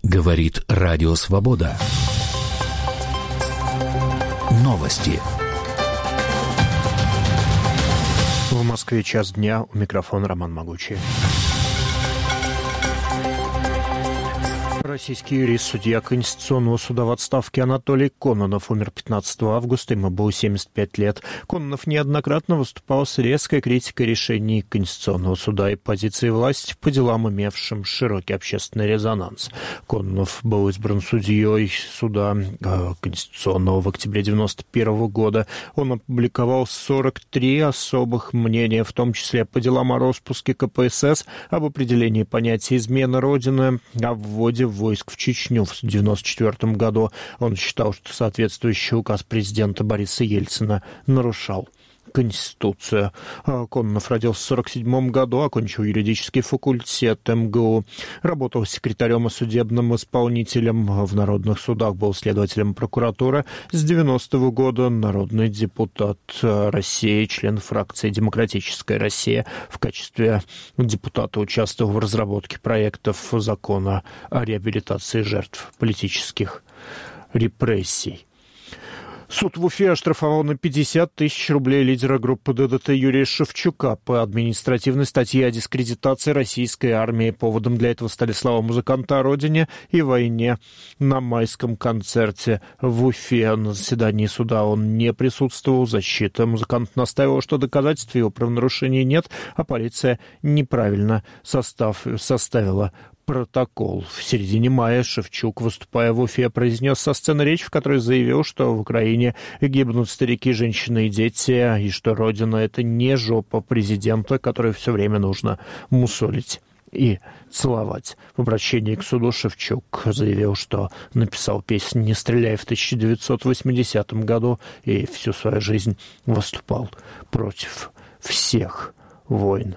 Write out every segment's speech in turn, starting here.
Говорит Радио Свобода. Новости. В Москве 1:00 дня. У микрофона Роман Могучий. Российский юрист, судья Конституционного суда в отставке Анатолий Кононов умер 15 августа, ему было 75 лет. Кононов неоднократно выступал с резкой критикой решений Конституционного суда и позиции власти по делам, имевшим широкий общественный резонанс. Кононов был избран судьей суда Конституционного в октябре 1991 года. Он опубликовал 43 особых мнения, в том числе по делам о распуске КПСС, об определении понятия «измена Родины», о вводе войск в Чечню в 1994 году. Он считал, что соответствующий указ президента Бориса Ельцина нарушал Конституцию. Кононов родился в 1947 году, окончил юридический факультет МГУ, работал секретарем и судебным исполнителем в народных судах, был следователем прокуратуры. С 90-го года народный депутат России, член фракции «Демократическая Россия». В качестве депутата участвовал в разработке проектов закона о реабилитации жертв политических репрессий. Суд в Уфе оштрафовал на 50 тысяч рублей лидера группы ДДТ Юрия Шевчука по административной статье о дискредитации российской армии. Поводом для этого стали слова музыканта о родине и войне на майском концерте в Уфе. На заседании суда он не присутствовал. Защита музыканта настаивала, что доказательств его правонарушений нет, а полиция неправильно составила протокол. В середине мая Шевчук, выступая в Уфе, произнес со сцены речь, в которой заявил, что в Украине гибнут старики, женщины и дети, и что Родина — это не жопа президента, которую все время нужно мусолить и целовать. В обращении к суду Шевчук заявил, что написал песню «Не стреляй» в 1980 году и всю свою жизнь выступал против всех войн.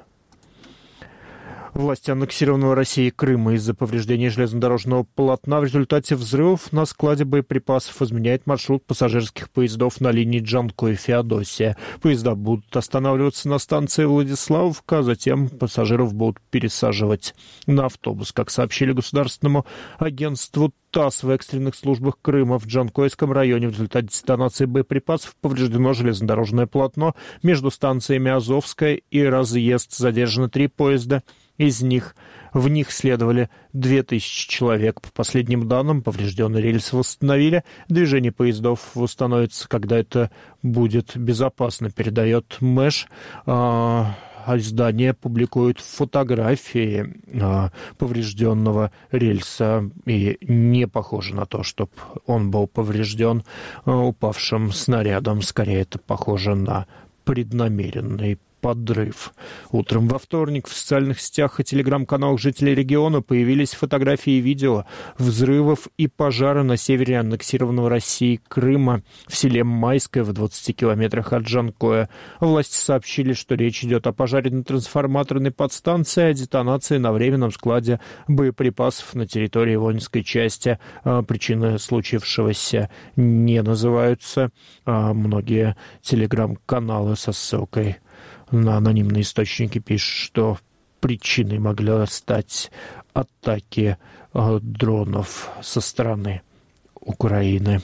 Власти аннексированного Россией Крыма из-за повреждения железнодорожного полотна в результате взрывов на складе боеприпасов изменяет маршрут пассажирских поездов на линии Джанкой-Феодосия. Поезда будут останавливаться на станции Владиславовка, а затем пассажиров будут пересаживать на автобус. Как сообщили государственному агентству ТАСС, в экстренных службах Крыма в Джанкойском районе в результате детонации боеприпасов повреждено железнодорожное полотно между станциями Азовская и Разъезд. Задержано 3 поезда. В них следовали 2000 человек. По последним данным, поврежденные рельсы восстановили. Движение поездов восстановится, когда это будет безопасно, передает МЭШ. Издание публикует фотографии поврежденного рельса, и не похоже на то, чтобы он был поврежден упавшим снарядом. Скорее, это похоже на преднамеренный подрыв. Утром во вторник в социальных сетях и телеграм-каналах жителей региона появились фотографии и видео взрывов и пожара на севере аннексированного Россией Крыма в селе Майское в 20 километрах от Джанкоя. Власти сообщили, что речь идет о пожаре на трансформаторной подстанции, о детонации на временном складе боеприпасов на территории воинской части. Причины случившегося не называются. Многие телеграм-каналы со ссылкой на анонимные источники пишут, что причиной могли стать атаки дронов со стороны Украины.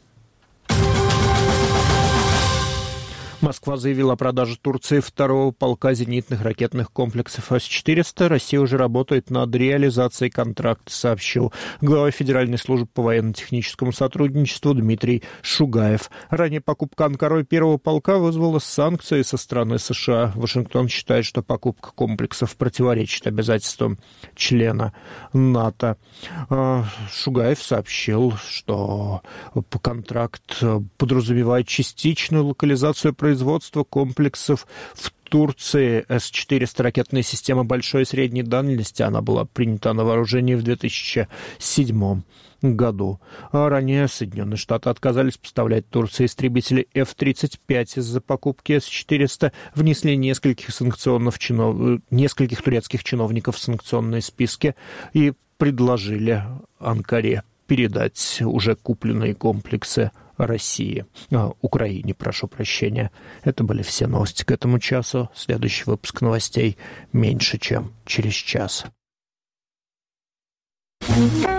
Москва заявила о продаже Турции 2-го полка зенитных ракетных комплексов С-400. Россия уже работает над реализацией контракта, сообщил глава Федеральной службы по военно-техническому сотрудничеству Дмитрий Шугаев. Ранее покупка Анкарой 1-го полка вызвала санкции со стороны США. Вашингтон считает, что покупка комплексов противоречит обязательствам члена НАТО. Шугаев сообщил, что контракт подразумевает частичную локализацию производства комплексов в Турции. С-400 ракетная система большой и средней дальности. Она была принята на вооружение в 2007 году. А ранее Соединенные Штаты отказались поставлять Турции истребители F-35 из-за покупки С-400. Внесли нескольких турецких чиновников в санкционные списки и предложили Анкаре передать уже купленные комплексы Украине, прошу прощения. Это были все новости к этому часу. Следующий выпуск новостей меньше, чем через час.